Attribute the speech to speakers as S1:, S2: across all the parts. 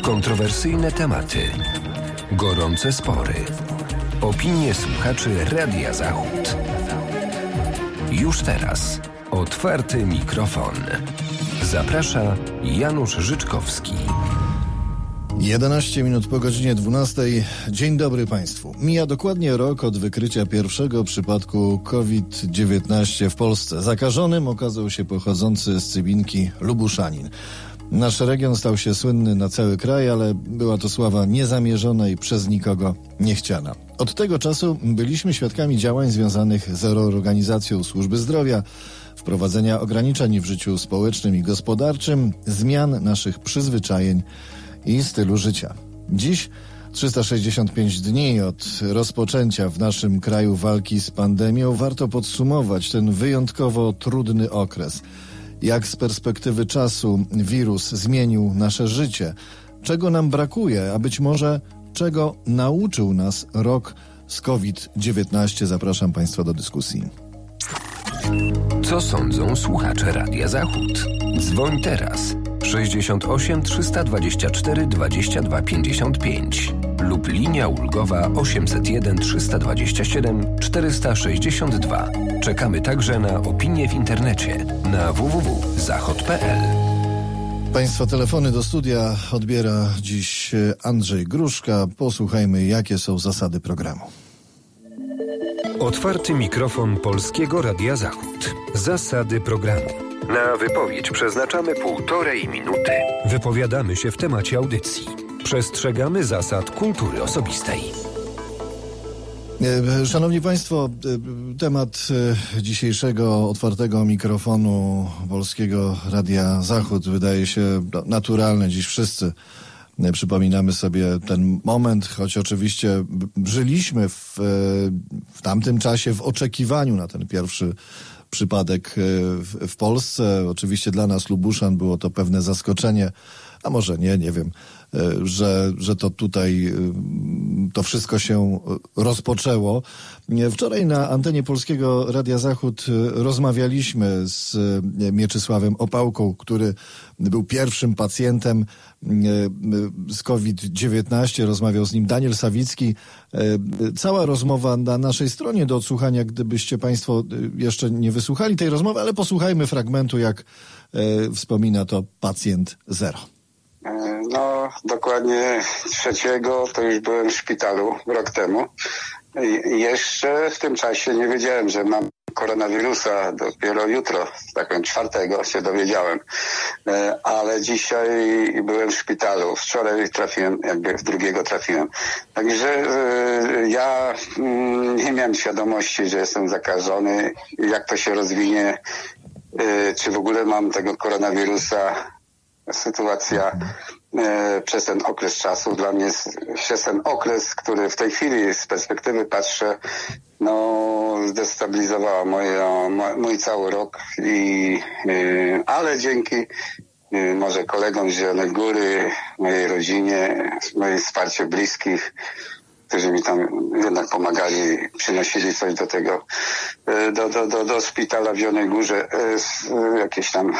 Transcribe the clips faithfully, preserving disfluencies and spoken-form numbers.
S1: Kontrowersyjne tematy, gorące spory, opinie słuchaczy Radia Zachód. Już teraz otwarty mikrofon. Zaprasza Janusz Życzkowski.
S2: jedenaście minut po godzinie dwunastej. Dzień dobry Państwu. Mija dokładnie rok od wykrycia pierwszego przypadku COVID dziewiętnaście w Polsce. Zakażonym okazał się pochodzący z Cybinki Lubuszanin. Nasz region stał się słynny na cały kraj, ale była to sława niezamierzona i przez nikogo niechciana. Od tego czasu byliśmy świadkami działań związanych z reorganizacją służby zdrowia, wprowadzenia ograniczeń w życiu społecznym i gospodarczym, zmian naszych przyzwyczajeń i stylu życia. Dziś, trzysta sześćdziesiąt pięć dni od rozpoczęcia w naszym kraju walki z pandemią, warto podsumować ten wyjątkowo trudny okres. Jak z perspektywy czasu wirus zmienił nasze życie, czego nam brakuje, a być może czego nauczył nas rok z COVID dziewiętnaście. Zapraszam Państwa do dyskusji.
S1: Co sądzą słuchacze Radia Zachód? Dzwoń teraz sześćdziesiąt osiem trzysta dwadzieścia cztery dwadzieścia dwa pięćdziesiąt pięć lub linia ulgowa osiemset jeden trzysta dwadzieścia siedem czterysta sześćdziesiąt dwa. Czekamy także na opinie w internecie na w w w kropka zachod kropka p l.
S2: Państwa telefony do studia odbiera dziś Andrzej Gruszka. Posłuchajmy, jakie są zasady programu.
S1: Otwarty mikrofon Polskiego Radia Zachód. Zasady programu. Na wypowiedź przeznaczamy półtorej minuty. Wypowiadamy się w temacie audycji. Przestrzegamy zasad kultury osobistej.
S2: Szanowni Państwo, temat dzisiejszego otwartego mikrofonu Polskiego Radia Zachód wydaje się naturalny. Dziś wszyscy przypominamy sobie ten moment, choć oczywiście żyliśmy w, w tamtym czasie w oczekiwaniu na ten pierwszy przypadek w, w Polsce. Oczywiście dla nas, Lubuszan, było to pewne zaskoczenie, a może nie, nie wiem, że, że to tutaj to wszystko się rozpoczęło. Wczoraj na antenie Polskiego Radia Zachód rozmawialiśmy z Mieczysławem Opałką, który był pierwszym pacjentem z COVID dziewiętnaście. Rozmawiał z nim Daniel Sawicki. Cała rozmowa na naszej stronie do odsłuchania, gdybyście Państwo jeszcze nie wysłuchali tej rozmowy, ale posłuchajmy fragmentu, jak wspomina to pacjent zero.
S3: No, dokładnie trzeciego to już byłem w szpitalu rok temu. I jeszcze w tym czasie nie wiedziałem, że mam koronawirusa. Dopiero jutro, tak powiem, czwartego się dowiedziałem. Ale dzisiaj byłem w szpitalu. Wczoraj trafiłem, jakby w drugiego trafiłem. Także ja nie miałem świadomości, że jestem zakażony, jak to się rozwinie, czy w ogóle mam tego koronawirusa. Sytuacja e, przez ten okres czasu dla mnie jest, jest ten okres, który w tej chwili z perspektywy patrzę, no zdestabilizowała moje, mo, mój cały rok i e, ale dzięki e, może kolegom z Zielonej Góry, mojej rodzinie, mojej wsparciu bliskich, którzy mi tam jednak pomagali, przynosili coś do tego, do, do, do, do szpitala w Zielonej Górze, jakieś tam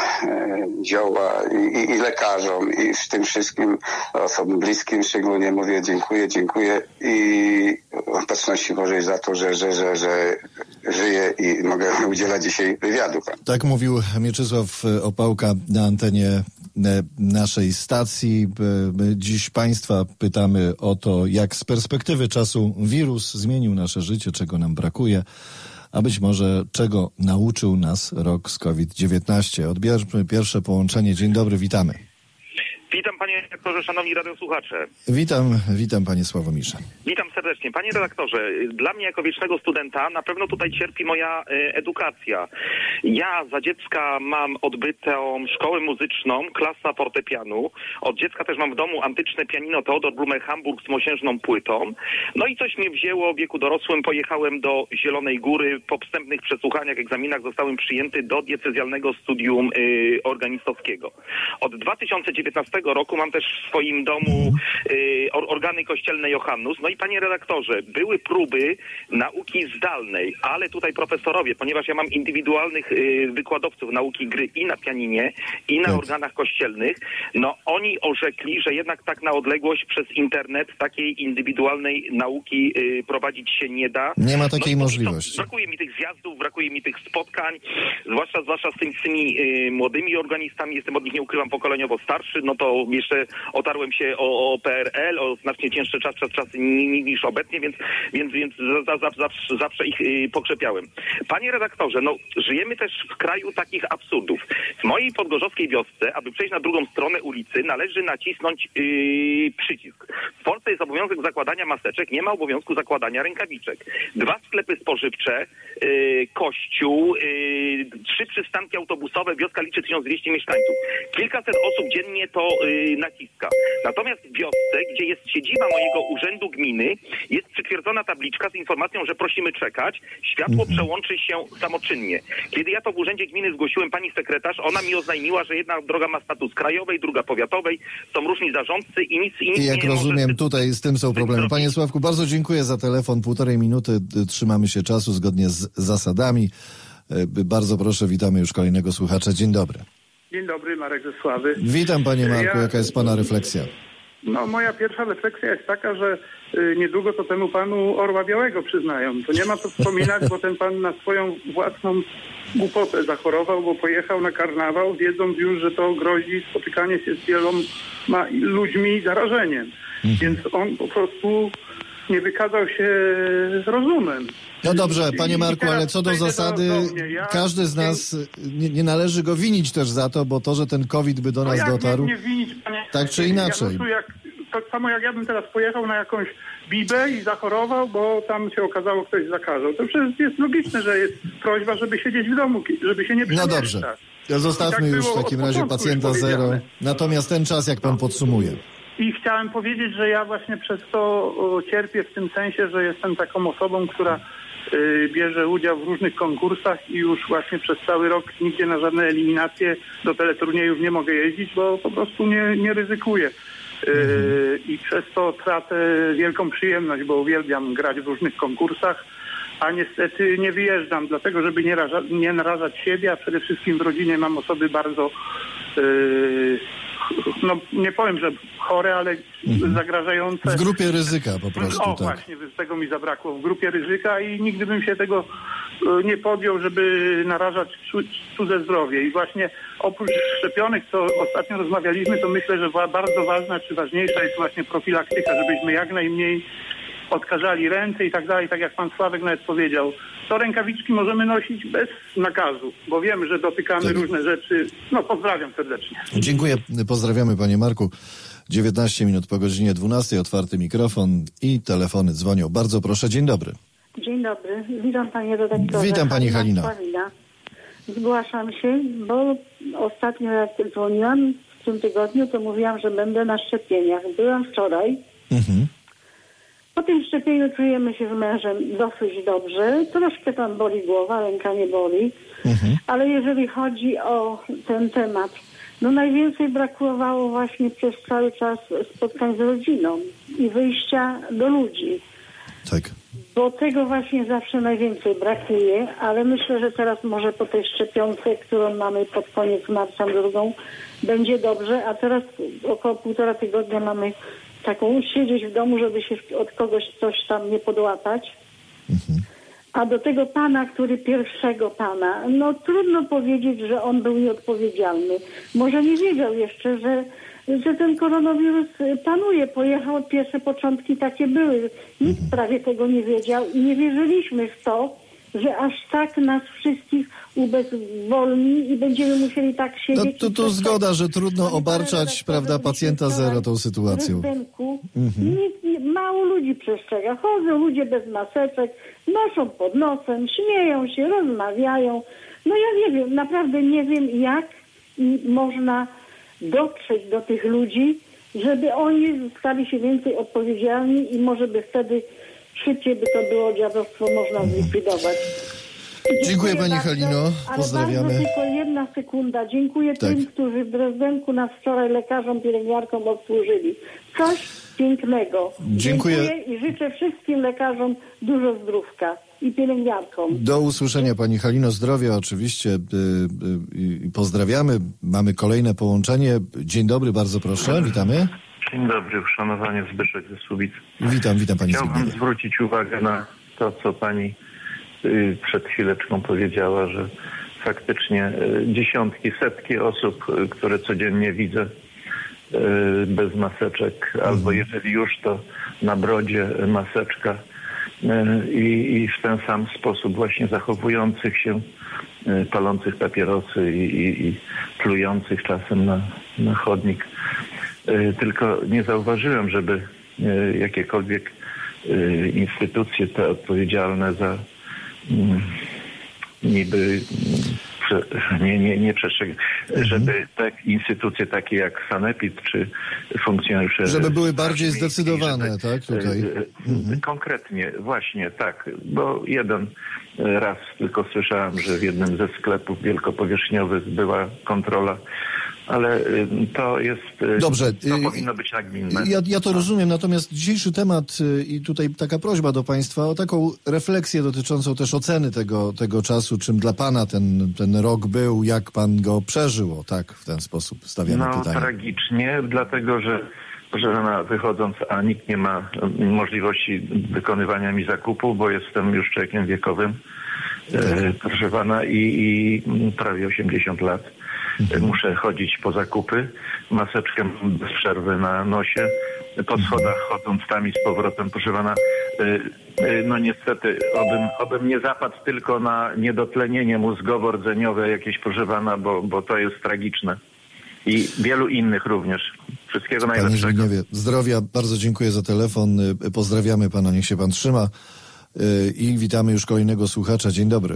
S3: zioła i, i lekarzom i z tym wszystkim osobom bliskim szczególnie mówię dziękuję, dziękuję i Opatrzności Bożej za to, że, że, że, że żyję i mogę udzielać dzisiaj wywiadu.
S2: Tak mówił Mieczysław Opałka na antenie naszej stacji. My dziś Państwa pytamy o to, jak z perspektywy czasu wirus zmienił nasze życie, czego nam brakuje, a być może czego nauczył nas rok z COVID dziewiętnaście. Odbierzmy pierwsze połączenie. Dzień dobry, witamy.
S4: Witam panie redaktorze, szanowni radiosłuchacze.
S2: Witam, witam panie Sławomirze.
S4: Witam serdecznie. Panie redaktorze, dla mnie jako wiecznego studenta na pewno tutaj cierpi moja y, edukacja. Ja za dziecka mam odbytą szkołę muzyczną, klasa fortepianu. Od dziecka też mam w domu antyczne pianino Theodor Blumer Hamburg z mosiężną płytą. No i coś mnie wzięło w wieku dorosłym. Pojechałem do Zielonej Góry. Po wstępnych przesłuchaniach, egzaminach zostałem przyjęty do diecezjalnego studium y, organistowskiego. Od dwa tysiące dziewiętnastego roku mam też w swoim domu y, organy kościelne Johannus. No i panie redaktorze, były próby nauki zdalnej, ale tutaj profesorowie, ponieważ ja mam indywidualnych y, wykładowców nauki gry i na pianinie, i na
S2: tak.
S4: organach kościelnych, no oni orzekli, że jednak tak na odległość przez internet takiej indywidualnej nauki y, prowadzić się nie da.
S2: Nie ma takiej
S4: no,
S2: możliwości.
S4: To, brakuje mi tych zjazdów, brakuje mi tych spotkań, zwłaszcza, zwłaszcza z tymi, z tymi y, młodymi organistami, jestem od nich, nie ukrywam, pokoleniowo starszy, no to jeszcze otarłem się o, o P R L, o znacznie cięższe czas, czas, czasy niż obecnie, więc, więc, więc za, za, zawsze, zawsze ich y, pokrzepiałem. Panie redaktorze, no żyjemy też w kraju takich absurdów. W mojej podgorzowskiej wiosce, aby przejść na drugą stronę ulicy, należy nacisnąć yy, przycisk. W Polsce jest obowiązek zakładania maseczek, nie ma obowiązku zakładania rękawiczek. Dwa sklepy spożywcze, yy, kościół, yy, trzy przystanki autobusowe, wioska liczy tysiąc dwieście mieszkańców. Kilkaset osób dziennie to yy, naciska. Natomiast w wiosce, gdzie jest siedziba mojego urzędu gminy, jest przytwierdzona tabliczka z informacją, że prosimy czekać, światło
S2: Mhm.
S4: przełączy się samoczynnie. Kiedy ja to w urzędzie gminy zgłosiłem pani sekretarz, ona mi oznajmiła, że jedna droga ma status krajowej, druga powiatowej, są różni zarządcy i nic, i nic
S2: I jak
S4: nie
S2: rozumiem,
S4: może...
S2: tutaj z tym są problemy. Panie Sławku, bardzo dziękuję za telefon. Półtorej minuty, trzymamy się czasu zgodnie z zasadami. Bardzo proszę, witamy już kolejnego słuchacza. Dzień dobry.
S5: Dzień dobry, Marek ze Sławy.
S2: Witam panie Marku,
S5: Ja-
S2: jaka jest pana refleksja?
S5: No moja pierwsza refleksja jest taka, że y, niedługo to temu panu Orła Białego przyznają. To nie ma co wspominać, bo ten pan na swoją własną głupotę zachorował, bo pojechał na karnawał, wiedząc już, że to grozi spotykanie się z wieloma ludźmi zarażeniem. Więc on po prostu nie wykazał się rozumem.
S2: No dobrze,
S5: I-
S2: panie
S5: i
S2: Marku,
S5: teraz
S2: ale co do
S5: przejdę
S2: zasady,
S5: do mnie. Ja-
S2: każdy z nas, nie, nie należy go winić też za to, bo to, że ten COVID by do
S5: No
S2: nas
S5: jak
S2: dotarł...
S5: Nie, nie winić, panie.
S2: Tak czy inaczej.
S5: Ja, no, jak, tak samo jak ja bym teraz pojechał na jakąś bibę i zachorował, bo tam się okazało, ktoś zakazał. To przecież jest logiczne, że jest prośba, żeby siedzieć w domu, żeby się nie
S2: No
S5: przemieszczać.
S2: dobrze, zostawmy
S5: I tak
S2: już w
S5: było
S2: takim
S5: od
S2: razie
S5: początku
S2: pacjenta
S5: już
S2: zero.
S5: powiedziane.
S2: Natomiast ten czas, jak pan podsumuje?
S5: I chciałem powiedzieć, że ja właśnie przez to o, cierpię w tym sensie, że jestem taką osobą, która y, bierze udział w różnych konkursach i już właśnie przez cały rok nigdzie na żadne eliminacje do teleturniejów nie mogę jeździć, bo po prostu nie, nie ryzykuję. Y, I przez to tracę wielką przyjemność, bo uwielbiam grać w różnych konkursach, a niestety nie wyjeżdżam, dlatego żeby nie, raża, nie narażać siebie, a przede wszystkim w rodzinie mam osoby bardzo... Y, no nie powiem, że chore, ale
S2: Mhm.
S5: zagrażające.
S2: W grupie ryzyka po prostu,
S5: O,
S2: tak.
S5: właśnie, tego mi zabrakło. W grupie ryzyka i nigdy bym się tego e, nie podjął, żeby narażać cu- cudze zdrowie. I właśnie oprócz szczepionek, co ostatnio rozmawialiśmy, to myślę, że wa- bardzo ważna czy ważniejsza jest właśnie profilaktyka, żebyśmy jak najmniej odkażali ręce i tak dalej, tak jak pan Sławek nawet powiedział. To rękawiczki możemy nosić bez nakazu, bo wiemy, że dotykamy
S2: Tak.
S5: różne rzeczy. No pozdrawiam serdecznie.
S2: Dziękuję, pozdrawiamy panie Marku. dziewiętnaście minut po godzinie dwunastej, otwarty mikrofon i telefony dzwonią. Bardzo proszę, dzień dobry.
S6: Dzień dobry, witam panie redaktorze.
S2: Witam, pani Halina.
S6: Halina. Zgłaszam się, bo ostatnio jak dzwoniłam w tym tygodniu, to mówiłam, że będę na szczepieniach. Byłam wczoraj.
S2: Mhm.
S6: Po tym szczepieniu czujemy się z mężem dosyć dobrze. Troszkę tam boli głowa, ręka nie boli.
S2: Mhm.
S6: Ale jeżeli chodzi o ten temat, no najwięcej brakowało właśnie przez cały czas spotkań z rodziną i wyjścia do ludzi.
S2: Tak.
S6: Bo tego właśnie zawsze najwięcej brakuje, ale myślę, że teraz może po tej szczepionce, którą mamy pod koniec marca drugą, będzie dobrze, a teraz około półtora tygodnia mamy taką siedzieć w domu, żeby się od kogoś coś tam nie podłapać.
S2: Mhm.
S6: A do tego pana, który pierwszego pana, no trudno powiedzieć, że on był nieodpowiedzialny. Może nie wiedział jeszcze, że, że ten koronawirus panuje. Pojechał, pierwsze początki takie były. Nikt prawie tego nie wiedział i nie wierzyliśmy w to, że aż tak nas wszystkich ubezwolni i będziemy musieli tak
S2: No
S6: siedzieć.
S2: tu, tu zgoda, że trudno obarczać, prawda, pacjenta zero tą sytuacją.
S6: Mhm. Nikt, nie, mało ludzi przestrzega. Chodzą ludzie bez maseczek, noszą pod nosem, śmieją się, rozmawiają. No ja nie wiem, naprawdę nie wiem, jak można dotrzeć do tych ludzi, żeby oni stali się więcej odpowiedzialni i może by wtedy szybciej by to było dziadostwo można zlikwidować.
S2: Dziękuję pani
S6: bardzo,
S2: Halino, pozdrawiamy.
S6: Ale tylko jedna sekunda. Dziękuję
S2: tak.
S6: tym, którzy w Drezdenku nas wczoraj lekarzom, pielęgniarkom obsłużyli. Coś pięknego.
S2: Dziękuję.
S6: Dziękuję i życzę wszystkim lekarzom dużo zdrówka i pielęgniarkom.
S2: Do usłyszenia pani Halino, zdrowia oczywiście y, y, y, pozdrawiamy. Mamy kolejne połączenie. Dzień dobry, bardzo proszę, witamy.
S7: Dzień dobry, uszanowany Zbyszek ze Słubic.
S2: Witam, witam pani
S7: Chciałbym
S2: Zbigniewie.
S7: zwrócić uwagę na to, co pani y, przed chwileczką powiedziała, że faktycznie y, dziesiątki, setki osób, y, które codziennie widzę y, bez maseczek, mhm. albo jeżeli już, to na brodzie maseczka y, i, i w ten sam sposób właśnie zachowujących się, y, palących papierosy i, i, i plujących czasem na, na chodnik. Tylko nie zauważyłem, żeby jakiekolwiek instytucje te odpowiedzialne za niby nie, nie, nie przestrzeg, mhm. żeby te instytucje takie jak Sanepid czy funkcjonariusze...
S2: Żeby były bardziej zdecydowane, żeby, tak? Tutaj.
S7: Mhm. Konkretnie, właśnie tak, bo jeden raz tylko słyszałem, że w jednym ze sklepów wielkopowierzchniowych była kontrola, ale to jest...
S2: Dobrze.
S7: To powinno być nagminne.
S2: Ja, ja to rozumiem, natomiast dzisiejszy temat i tutaj taka prośba do państwa o taką refleksję dotyczącą też oceny tego, tego czasu, czym dla pana ten, ten rok był, jak pan go przeżył, tak, w ten sposób stawiamy
S7: no,
S2: pytanie.
S7: No tragicznie, dlatego że proszę pana, wychodząc, a nikt nie ma możliwości wykonywania mi zakupu, bo jestem już człowiekiem wiekowym, tak. e, proszę pana, i, i prawie osiemdziesiąt lat. Mhm. Muszę chodzić po zakupy, maseczkę bez przerwy na nosie, po schodach chodząc tam i z powrotem, proszę pana, no niestety, obym, obym nie zapadł tylko na niedotlenienie mózgowo-rdzeniowe jakieś, proszę pana, bo, bo to jest tragiczne. I wielu innych również. Wszystkiego
S2: Panie
S7: najlepszego.
S2: Zbigniewie, zdrowia, bardzo dziękuję za telefon, pozdrawiamy pana, niech się pan trzyma i witamy już kolejnego słuchacza. Dzień dobry.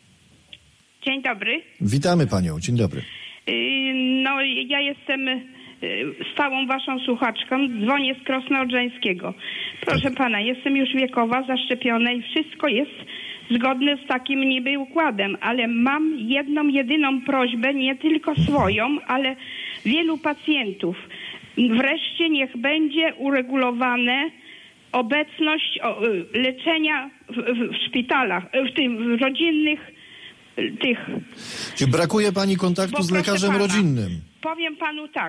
S8: Dzień dobry.
S2: Witamy panią, dzień dobry.
S8: No, ja jestem stałą waszą słuchaczką, dzwonię z Krosno-Odrzańskiego. Proszę pana, jestem już wiekowa, zaszczepiona i wszystko jest zgodne z takim niby układem, ale mam jedną, jedyną prośbę, nie tylko swoją, ale wielu pacjentów. Wreszcie niech będzie uregulowane obecność o, leczenia w, w, w szpitalach, w tym w rodzinnych tych.
S2: Czy brakuje pani kontaktu
S8: Bo
S2: z lekarzem
S8: pana,
S2: rodzinnym?
S8: Powiem panu tak.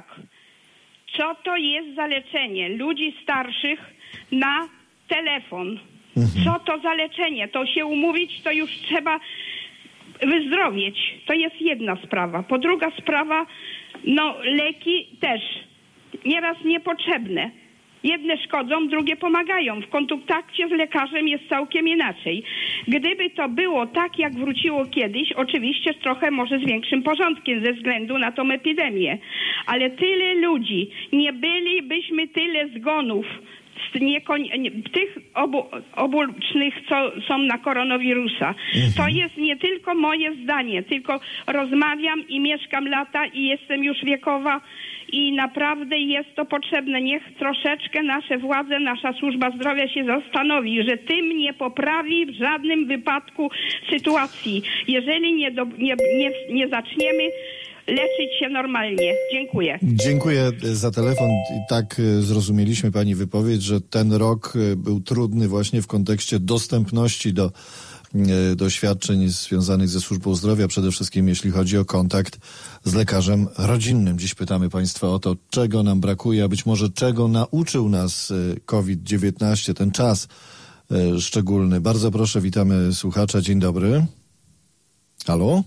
S8: Co to jest za leczenie ludzi starszych na telefon? Mhm. Co to za leczenie? To się umówić, to już trzeba wyzdrowieć. To jest jedna sprawa. Po druga sprawa, no leki też nieraz niepotrzebne. Jedne szkodzą, drugie pomagają. W kontakcie z lekarzem jest całkiem inaczej. Gdyby to było tak, jak wróciło kiedyś, oczywiście trochę może z większym porządkiem ze względu na tą epidemię. Ale tyle ludzi, nie bylibyśmy tyle zgonów z niekoń- nie, tych obu, obucznych, co są na koronawirusa. Mhm. To jest nie tylko moje zdanie, tylko rozmawiam i mieszkam lata i jestem już wiekowa i naprawdę jest to potrzebne. Niech troszeczkę nasze władze, nasza służba zdrowia się zastanowi, że tym nie poprawi w żadnym wypadku sytuacji. Jeżeli nie, do, nie, nie, nie zaczniemy leczyć się normalnie. Dziękuję.
S2: Dziękuję za telefon. I tak zrozumieliśmy pani wypowiedź, że ten rok był trudny właśnie w kontekście dostępności do, do świadczeń związanych ze służbą zdrowia, przede wszystkim jeśli chodzi o kontakt z lekarzem rodzinnym. Dziś pytamy państwa o to, czego nam brakuje, a być może czego nauczył nas COVID dziewiętnaście, ten czas szczególny. Bardzo proszę, witamy słuchacza. Dzień dobry. Halo?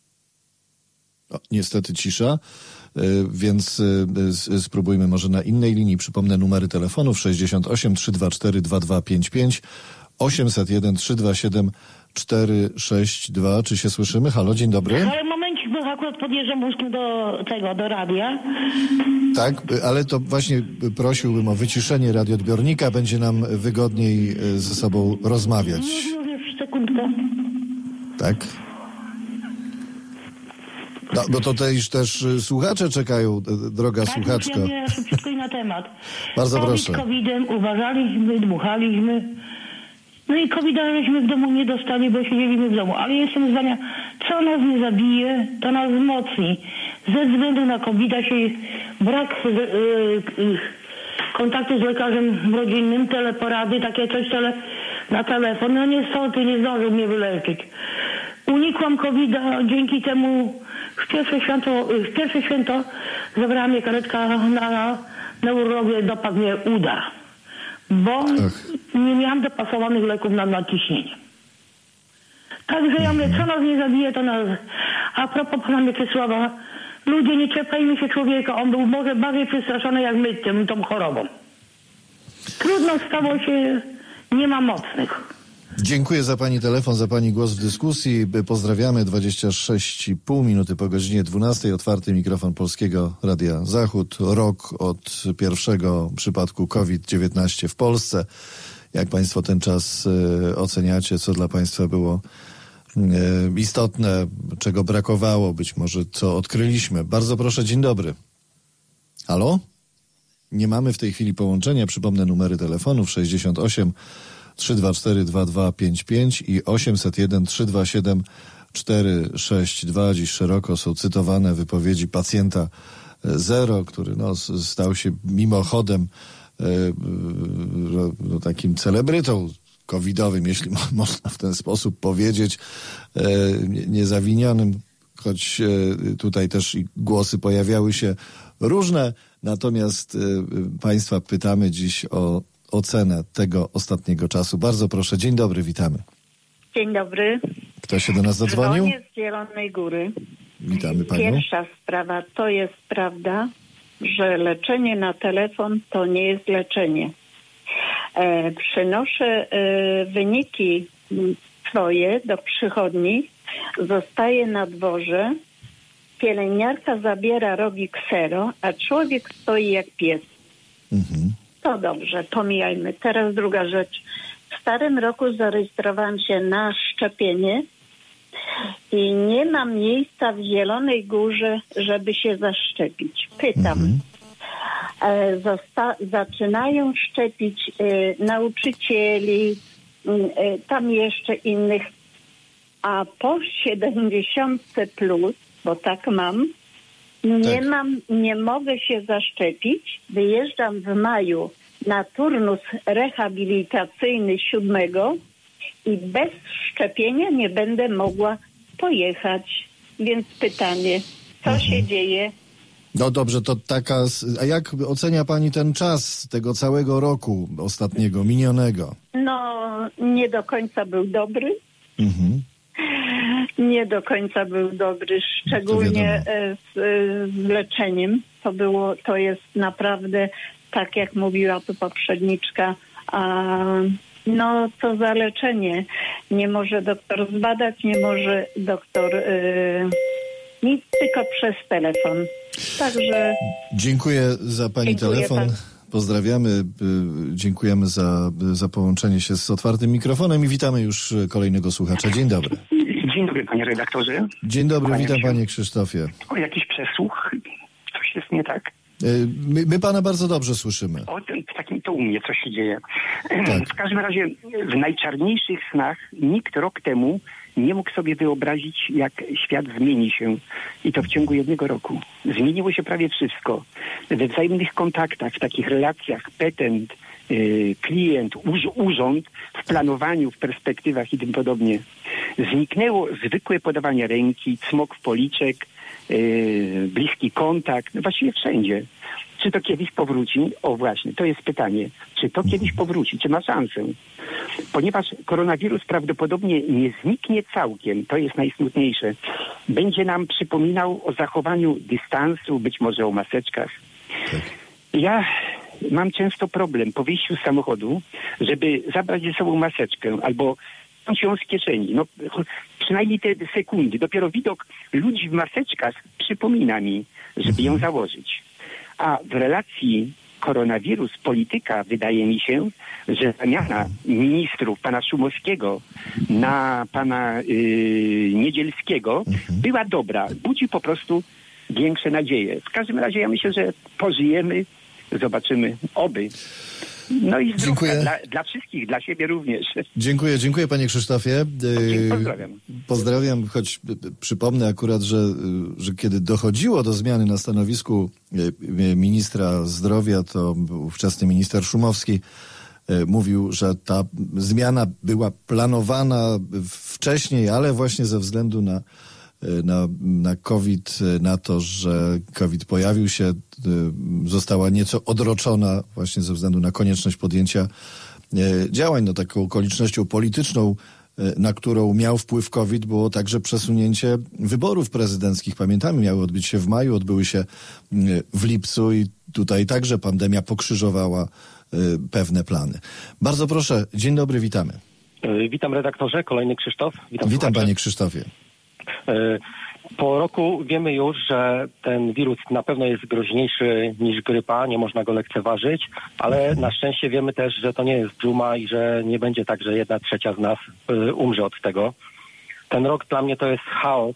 S2: O, niestety cisza, więc spróbujmy może na innej linii. Przypomnę numery telefonów sześćdziesiąt osiem, trzysta dwadzieścia cztery, dwadzieścia dwa pięćdziesiąt pięć, osiemset jeden, trzysta dwadzieścia siedem, cztery sześć dwa. Czy się słyszymy? Halo, dzień dobry.
S9: Ale momencik, bo akurat podjeżdżam wózkiem do tego, do radia.
S2: Tak, ale to właśnie prosiłbym o wyciszenie radioodbiornika, będzie nam wygodniej ze sobą rozmawiać.
S9: Już, już, sekundkę.
S2: Tak? No, bo to też, też słuchacze czekają, droga
S9: tak,
S2: słuchaczko.
S9: Ja nie, szybciutko i na temat.
S2: Bardzo
S9: COVID,
S2: proszę.
S9: kowidem uważaliśmy, dmuchaliśmy No i kowida żeśmy w domu nie dostali, bo siedzieliśmy w domu. Ale jestem zdania, co nas nie zabije, to nas wzmocni. Ze względu na kowida się brak y, y, kontaktu z lekarzem rodzinnym, teleporady, takie coś tele, na telefon. No niestety nie zdążył mnie wyleczyć. Unikłam kowida, dzięki temu w pierwsze święto, w pierwsze święto zabrała mnie karetka na neurologię, dopadł mnie uda. Bo Ach. nie miałam dopasowanych leków na nadciśnienie. Także ja mówię, co nas nie zabije, to nas... A propos pana Mieczysława, ludzie, nie czepajmy się człowieka, on był może bardziej przestraszony jak my tym, tą chorobą. Trudno stało się, nie ma mocnych.
S2: Dziękuję za pani telefon, za pani głos w dyskusji. Pozdrawiamy. dwadzieścia sześć i pół minuty po godzinie dwunastej. Otwarty mikrofon Polskiego Radia Zachód. Rok od pierwszego przypadku COVID dziewiętnaście w Polsce. Jak państwo ten czas y, oceniacie? Co dla państwa było y, istotne? Czego brakowało? Być może co odkryliśmy? Bardzo proszę, dzień dobry. Halo? Nie mamy w tej chwili połączenia. Przypomnę numery telefonów sześćdziesiąt osiem trzy dwa cztery dwa dwa pięć pięć i osiemset jeden trzy dwa siedem cztery sześć dwa. Dziś szeroko są cytowane wypowiedzi pacjenta zero, który no, stał się mimochodem no, takim celebrytą covidowym, jeśli mo- można w ten sposób powiedzieć, niezawinionym, choć tutaj też i głosy pojawiały się różne. Natomiast państwa pytamy dziś o ocenę tego ostatniego czasu. Bardzo proszę. Dzień dobry, witamy.
S10: Dzień dobry.
S2: Kto się do nas zadzwonił?
S10: Dzwonię z Zielonej Góry.
S2: Witamy panią.
S10: Pierwsza sprawa, to jest prawda, że leczenie na telefon to nie jest leczenie. E, przynoszę e, wyniki swoje do przychodni, zostaję na dworze, pielęgniarka zabiera, robi ksero, a człowiek stoi jak pies. Mhm. To dobrze, pomijajmy. Teraz druga rzecz. W starym roku zarejestrowałam się na szczepienie i nie ma miejsca w Zielonej Górze, żeby się zaszczepić. Pytam. Mhm. E, zosta- zaczynają szczepić e, nauczycieli, e, tam jeszcze innych, a po siedemdziesiątce plus, bo tak mam, nie tak. mam, nie mogę się zaszczepić. Wyjeżdżam w maju na turnus rehabilitacyjny siódmego i bez szczepienia nie będę mogła pojechać. Więc pytanie, co mhm. się dzieje?
S2: No dobrze, to taka... A jak ocenia pani ten czas tego całego roku ostatniego, minionego?
S10: No, nie do końca był dobry. Mhm. Nie do końca był dobry, szczególnie z, z leczeniem. To było, to jest naprawdę, tak jak mówiła tu poprzedniczka, a, no to za leczenie. Nie może doktor zbadać, nie może doktor y, nic, tylko przez telefon. Także...
S2: Dziękuję za pani dziękuję telefon. Pan. Pozdrawiamy, dziękujemy za, za połączenie się z otwartym mikrofonem i witamy już kolejnego słuchacza. Dzień dobry.
S11: Dzień dobry, panie redaktorze.
S2: Dzień dobry,
S11: Kłaniam
S2: witam
S11: się.
S2: panie Krzysztofie.
S11: O, jakiś przesłuch? Coś jest nie tak?
S2: My, my pana bardzo dobrze słyszymy.
S11: O, w takim to u mnie coś się dzieje. Tak. W każdym razie w najczarniejszych snach nikt rok temu nie mógł sobie wyobrazić, jak świat zmieni się. I to w ciągu jednego roku. Zmieniło się prawie wszystko. We wzajemnych kontaktach, w takich relacjach petent, yy, klient, urz- urząd, w planowaniu, w perspektywach i tym podobnie. Zniknęło zwykłe podawanie ręki, cmok w policzek, yy, bliski kontakt, no właściwie wszędzie. Czy to kiedyś powróci? O właśnie, to jest pytanie. Czy to kiedyś powróci? Czy ma szansę? Ponieważ koronawirus prawdopodobnie nie zniknie całkiem, to jest najsmutniejsze, będzie nam przypominał o zachowaniu dystansu, być może o maseczkach. Ja mam często problem po wyjściu z samochodu, żeby zabrać ze sobą maseczkę albo wziąć ją z kieszeni. No, przynajmniej te sekundy. Dopiero widok ludzi w maseczkach przypomina mi, żeby ją założyć. A w relacji koronawirus-polityka wydaje mi się, że zamiana ministrów pana Szumowskiego na pana yy, Niedzielskiego mhm. była dobra. Budzi po prostu większe nadzieje. W każdym razie ja myślę, że pożyjemy, zobaczymy. Oby. No i zdrówka
S2: Dziękuję.
S11: dla, dla wszystkich, dla siebie również.
S2: Dziękuję, dziękuję panie Krzysztofie.
S11: Pozdrawiam.
S2: Pozdrawiam, choć przypomnę akurat, że, że kiedy dochodziło do zmiany na stanowisku ministra zdrowia, to ówczesny minister Szumowski mówił, że ta zmiana była planowana wcześniej, ale właśnie ze względu na Na, na COVID, na to, że COVID pojawił się, została nieco odroczona właśnie ze względu na konieczność podjęcia działań. No, taką okolicznością polityczną, na którą miał wpływ COVID, było także przesunięcie wyborów prezydenckich. Pamiętamy, miały odbyć się w maju, odbyły się w lipcu i tutaj także pandemia pokrzyżowała pewne plany. Bardzo proszę, dzień dobry, witamy.
S12: Witam redaktorze, kolejny Krzysztof.
S2: Witam, Witam panie Krzysztofie.
S12: Po roku wiemy już, że ten wirus na pewno jest groźniejszy niż grypa, nie można go lekceważyć, ale na szczęście wiemy też, że to nie jest dżuma i że nie będzie tak, że jedna trzecia z nas umrze od tego. Ten rok dla mnie to jest chaos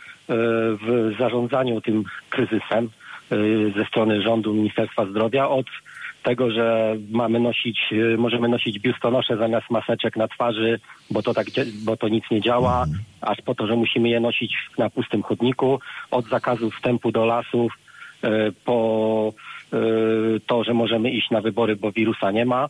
S12: w zarządzaniu tym kryzysem ze strony rządu, Ministerstwa Zdrowia, od tego, że mamy nosić, możemy nosić biustonosze zamiast maseczek na twarzy, bo to tak, bo to nic nie działa, aż po to, że musimy je nosić na pustym chodniku, od zakazu wstępu do lasów, po to, że możemy iść na wybory, bo wirusa nie ma.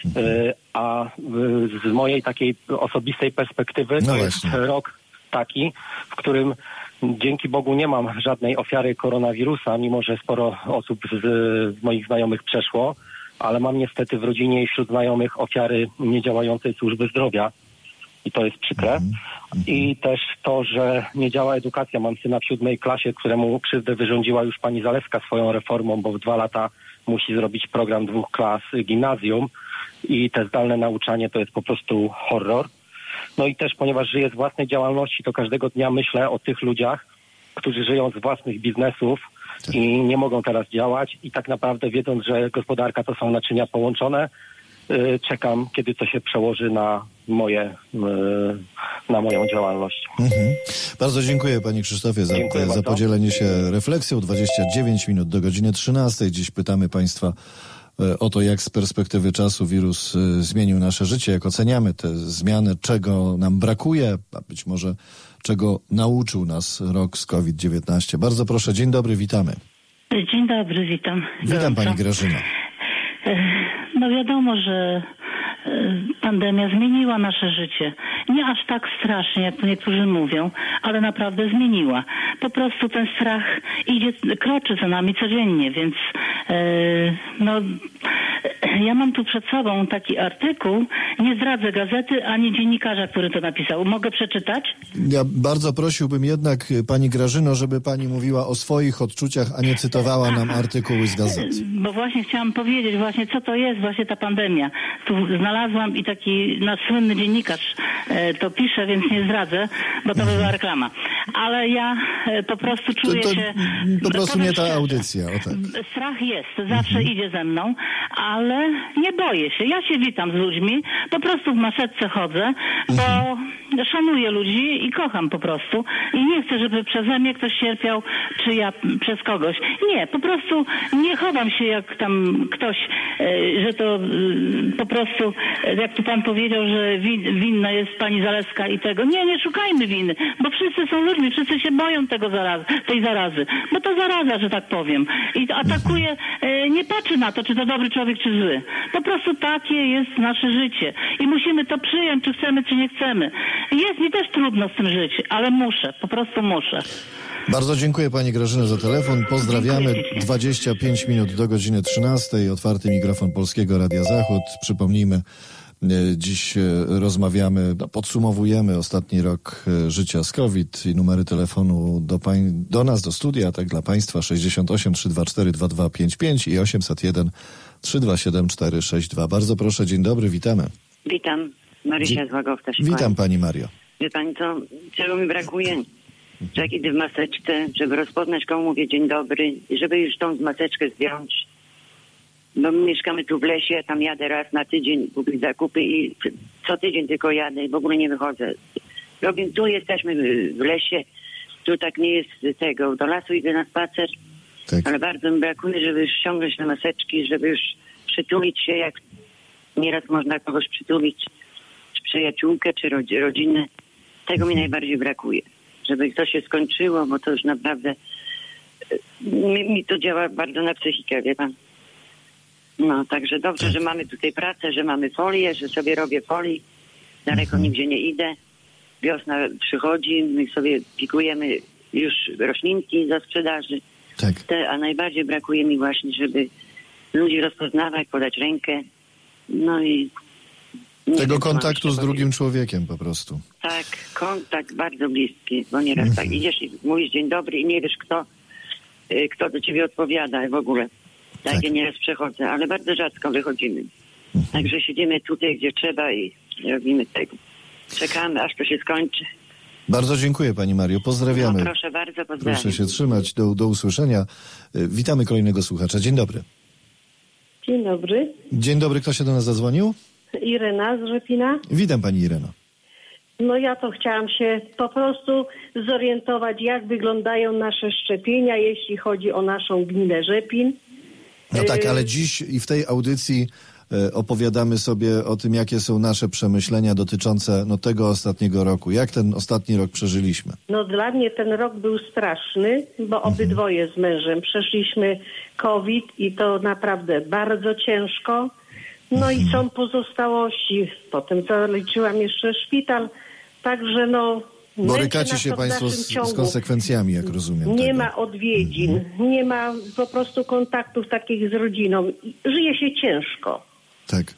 S12: A z mojej takiej osobistej perspektywy to
S2: no
S12: jest rok taki, w którym dzięki Bogu nie mam żadnej ofiary koronawirusa, mimo że sporo osób z, z moich znajomych przeszło, ale mam niestety w rodzinie i wśród znajomych ofiary niedziałającej służby zdrowia i to jest przykre. I też to, że nie działa edukacja. Mam syna w siódmej klasie, któremu krzywdę wyrządziła już pani Zalewska swoją reformą, bo w dwa lata musi zrobić program dwóch klas gimnazjum i te zdalne nauczanie to jest po prostu horror. No i też, ponieważ żyję z własnej działalności, to każdego dnia myślę o tych ludziach, którzy żyją z własnych biznesów i nie mogą teraz działać i tak naprawdę wiedząc, że gospodarka to są naczynia połączone, yy, czekam, kiedy to się przełoży na moje, yy, na moją działalność.
S2: Mhm. Bardzo dziękuję panie Krzysztofie za,
S12: Dziękuję
S2: za
S12: bardzo.
S2: podzielenie się refleksją. dwadzieścia dziewięć minut do godziny trzynastej. Dziś pytamy państwa o to, jak z perspektywy czasu wirus zmienił nasze życie, jak oceniamy te zmiany, czego nam brakuje, a być może czego nauczył nas rok z COVID dziewiętnaście. Bardzo proszę, dzień dobry, witamy.
S9: Dzień dobry, witam.
S2: Witam pani Grażyna.
S9: No wiadomo, że pandemia zmieniła nasze życie. Nie aż tak strasznie, jak niektórzy mówią, ale naprawdę zmieniła. Po prostu ten strach idzie, kroczy za nami codziennie, więc no ja mam tu przed sobą taki artykuł, nie zdradzę gazety ani dziennikarza, który to napisał. Mogę przeczytać?
S2: Ja bardzo prosiłbym jednak pani Grażyno, żeby pani mówiła o swoich odczuciach, a nie cytowała nam artykuły z gazety.
S9: Bo właśnie chciałam powiedzieć właśnie, co to jest właśnie ta pandemia. Tu znalazłam i taki nasz słynny dziennikarz e, to pisze, więc nie zdradzę, bo to była reklama. Ale ja e, po prostu czuję
S2: to, to
S9: się...
S2: Po prostu nie ta
S9: szczerze,
S2: audycja, o tak.
S9: Strach jest, zawsze mhm. idzie ze mną, ale nie boję się. Ja się witam z ludźmi, po prostu w maseczce chodzę, bo mhm. szanuję ludzi i kocham po prostu. I nie chcę, żeby przeze mnie ktoś cierpiał, czy ja przez kogoś. Nie, po prostu nie chowam się jak tam ktoś, e, że to e, po prostu, jak tu pan powiedział, że win, winna jest pani Zalewska i tego. Nie, nie szukajmy winy, bo wszyscy są ludźmi, wszyscy się boją tego zarazy, tej zarazy. Bo to zaraza, że tak powiem. I atakuje, e, nie patrzy na to, czy to dobry człowiek, czy zły. Po prostu takie jest nasze życie. I musimy to przyjąć, czy chcemy, czy nie chcemy. Jest mi też trudno z tym żyć, ale muszę, po prostu muszę.
S2: Bardzo dziękuję pani Grażyno za telefon. Pozdrawiamy. dwadzieścia pięć minut do godziny trzynastej. Otwarty mikrofon Polskiego Radia Zachód. Przypomnijmy, dziś rozmawiamy, podsumowujemy ostatni rok życia z COVID i numery telefonu do, pań, do nas, do studia, a tak dla państwa sześćdziesiąt osiem trzysta dwadzieścia cztery dwa dwa pięć pięć i osiemset jeden trzysta dwadzieścia siedem czterysta sześćdziesiąt dwa. Bardzo proszę, dzień dobry, witamy.
S13: Witam, Marysia z Łagowca.
S2: Witam pani Mario.
S13: Wie pani co, czego mi brakuje? Że kiedy w maseczce, żeby rozpoznać, komu mówię dzień dobry i żeby już tą maseczkę zdjąć. Bo my mieszkamy tu w lesie, ja tam jadę raz na tydzień kupić zakupy i co tydzień tylko jadę i w ogóle nie wychodzę. Robimy, tu jesteśmy w lesie, tu tak nie jest tego, do lasu idę na spacer, tak. Ale bardzo mi brakuje, żeby już ściągnąć te maseczki, żeby już przytulić się jak Nieraz można kogoś przytulić, czy przyjaciółkę, czy rodzinę. Tego mi najbardziej brakuje. Żeby to się skończyło, bo to już naprawdę mi, mi to działa bardzo na psychikę, wie pan. No, także dobrze, że mamy tutaj pracę, że mamy folię, że sobie robię folii. Daleko mhm. nigdzie nie idę. Wiosna przychodzi, my sobie pikujemy już roślinki za sprzedaży.
S2: Tak.
S13: Te, a najbardziej brakuje mi właśnie, żeby ludzi rozpoznawać, podać rękę. No i...
S2: Tego wiem, kontaktu z drugim człowiekiem po prostu.
S13: Tak, kontakt bardzo bliski, bo nieraz mhm. tak idziesz i mówisz dzień dobry i nie wiesz kto, kto do ciebie odpowiada w ogóle. Takie tak. nieraz przechodzę, ale bardzo rzadko wychodzimy. Mhm. Także siedzimy tutaj, gdzie trzeba i robimy tego. Czekamy, aż to się skończy.
S2: Bardzo dziękuję pani Mario, pozdrawiamy.
S13: No, proszę bardzo, pozdrawiam.
S2: Proszę się trzymać, do, do usłyszenia. Witamy kolejnego słuchacza. Dzień dobry.
S14: Dzień dobry.
S2: Dzień dobry, kto się do nas zadzwonił?
S14: Irena z Rzepina.
S2: Witam pani Ireno.
S14: No ja to chciałam się po prostu zorientować, jak wyglądają nasze szczepienia, jeśli chodzi o naszą gminę Rzepin.
S2: No tak, ale dziś i w tej audycji opowiadamy sobie o tym, jakie są nasze przemyślenia dotyczące no, tego ostatniego roku. Jak ten ostatni rok przeżyliśmy?
S14: No dla mnie ten rok był straszny, bo mhm. obydwoje z mężem przeszliśmy COVID i to naprawdę bardzo ciężko. No mhm. i są pozostałości. Potem zaliczyłam jeszcze szpital. Także no...
S2: Borykacie się państwo z, z konsekwencjami, jak rozumiem.
S14: Nie
S2: tego.
S14: ma odwiedzin, mhm. nie ma po prostu kontaktów takich z rodziną. Żyje się ciężko.
S2: Tak.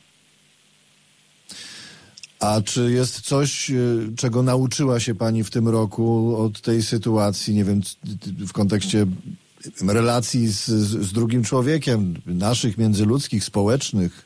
S2: A czy jest coś, czego nauczyła się pani w tym roku od tej sytuacji, nie wiem, w kontekście relacji z, z drugim człowiekiem, naszych, międzyludzkich, społecznych?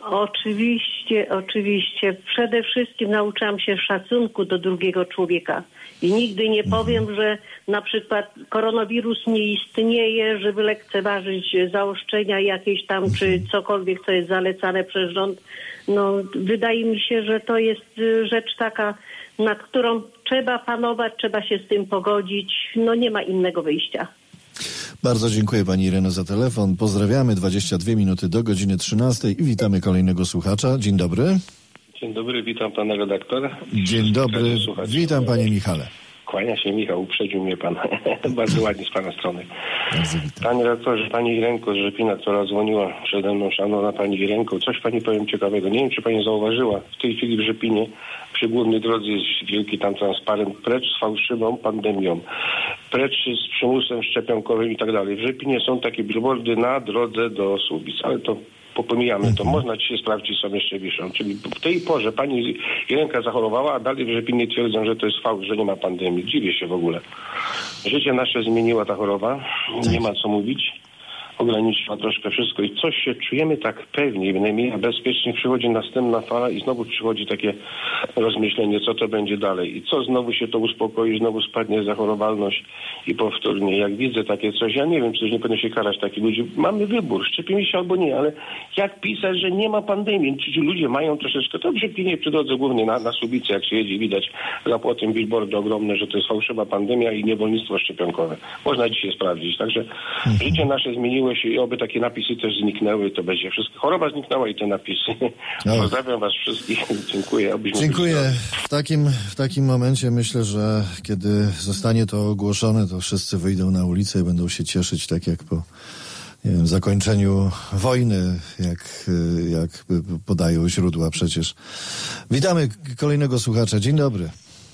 S14: Oczywiście, oczywiście. Przede wszystkim nauczyłam się szacunku do drugiego człowieka. I nigdy nie powiem, mhm. że na przykład koronawirus nie istnieje, żeby lekceważyć zaostrzenia jakieś tam, mhm. czy cokolwiek, co jest zalecane przez rząd. No, wydaje mi się, że to jest rzecz taka, nad którą trzeba panować, trzeba się z tym pogodzić. No, nie ma innego wyjścia.
S2: Bardzo dziękuję pani Ireno za telefon. Pozdrawiamy. dwadzieścia dwie minuty do godziny trzynastej i witamy kolejnego słuchacza. Dzień dobry.
S15: Dzień dobry, witam pana redaktora.
S2: Dzień dobry, witam panie Michale.
S15: Kłania się Michał, uprzedził mnie pan. Bardzo ładnie z pana strony. Panie redaktorze, pani Irenko z Rzepina, która dzwoniła przede mną, szanowna pani Irenko, coś pani powiem ciekawego. Nie wiem, czy pani zauważyła, w tej chwili w Rzepinie przy głównej drodze jest wielki tam transparent, precz z fałszywą pandemią, precz z przymusem szczepionkowym i tak dalej. W Rzepinie są takie billboardy na drodze do Słubic, ale to popomijamy to. Można dzisiaj sprawdzić, są jeszcze wiszą. Czyli w tej porze pani Irenka zachorowała, a dalej w Rzepinie twierdzą, że to jest fałsz, że nie ma pandemii. Dziwię się w ogóle. Życie nasze zmieniła ta choroba. Nie ma co mówić. Ograniczyła troszkę wszystko i coś się czujemy tak pewnie, bynajmniej bezpiecznie. Przychodzi następna fala i znowu przychodzi takie rozmyślenie, co to będzie dalej. I co znowu się to uspokoi, znowu spadnie zachorowalność i powtórnie. Jak widzę takie coś, ja nie wiem, czy nie powinno się karać takich ludzi. Mamy wybór, szczepimy się albo nie, ale jak pisać, że nie ma pandemii? Czy ci ludzie mają troszeczkę, to w Rzepinie przy drodze głównie na, na Słubicy, jak się jedzie, widać za płotem billboardy ogromne, że to jest fałszywa pandemia i niewolnictwo szczepionkowe. Można dzisiaj sprawdzić. Także życie nasze zmieniło się i oby takie napisy też zniknęły, to będzie wszystko. Choroba zniknęła i te napisy. No. Pozdrawiam was wszystkich. Dziękuję. Abyśmy
S2: Dziękuję. W takim, w takim momencie myślę, że kiedy zostanie to ogłoszone, to wszyscy wyjdą na ulicę i będą się cieszyć, tak jak po nie wiem, zakończeniu wojny, jak, jak podają źródła przecież. Witamy kolejnego słuchacza. Dzień dobry.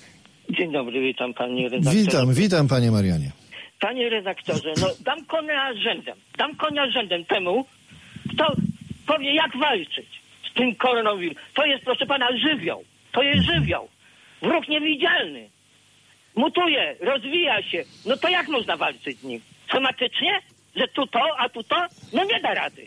S16: Dzień dobry, witam panie redaktorze.
S2: Witam, witam panie Marianie.
S16: Panie redaktorze, no dam konia rzędem, dam konia rzędem temu, kto powie, jak walczyć z tym koronawirusem. To jest, proszę pana, żywioł. To jest żywioł. Wróg niewidzialny. Mutuje, rozwija się. No to jak można walczyć z nim? Somatycznie? Że tu to, a tu to? No nie da rady.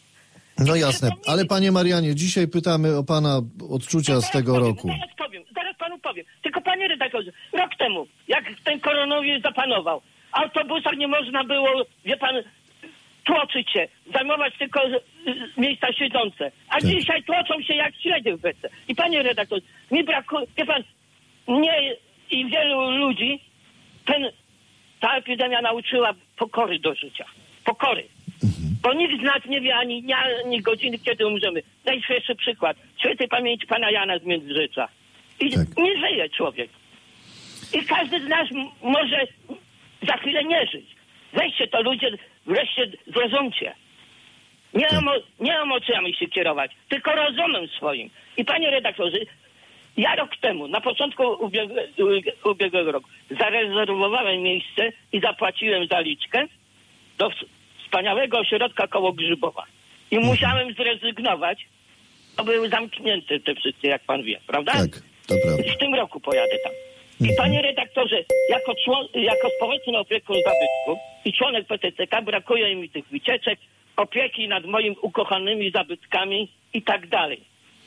S2: No jasne, ale panie Marianie, dzisiaj pytamy o pana odczucia z tego
S16: powiem,
S2: roku.
S16: Zaraz powiem, zaraz panu powiem. Tylko panie redaktorze, rok temu, jak ten koronawirus zapanował, w autobusach nie można było, wie pan, tłoczyć się, zajmować tylko miejsca siedzące. A tak. Dzisiaj tłoczą się jak śledzie w beczce. I panie redaktorze, mi brakuje, wie pan, mnie i wielu ludzi ten, ta epidemia nauczyła pokory do życia. Pokory. Mhm. Bo nikt z nas nie wie ani dnia, ani godziny, kiedy umrzemy. Najświeższy przykład. Świętej pamięci pana Jana z Międzyrzecza. I tak. nie żyje człowiek. I każdy z nas m- może za chwilę nie żyć. Weźcie to ludzie, wreszcie zrozumcie. Nie, tak. emo- nie emocjami się kierować, tylko rozumem swoim. I panie redaktorze, ja rok temu, na początku ubiegłe, ubiegłego roku, zarezerwowałem miejsce i zapłaciłem zaliczkę do wspaniałego ośrodka koło Grzybowa. I mhm. musiałem zrezygnować, bo były zamknięte te wszystkie, jak pan wie, prawda?
S2: Tak, to prawda.
S16: W tym roku pojadę tam. I mhm. panie redaktorze, jako, człon, jako społeczny opiekun zabytków i członek P T C K brakuje mi tych wycieczek, opieki nad moimi ukochanymi zabytkami i tak dalej.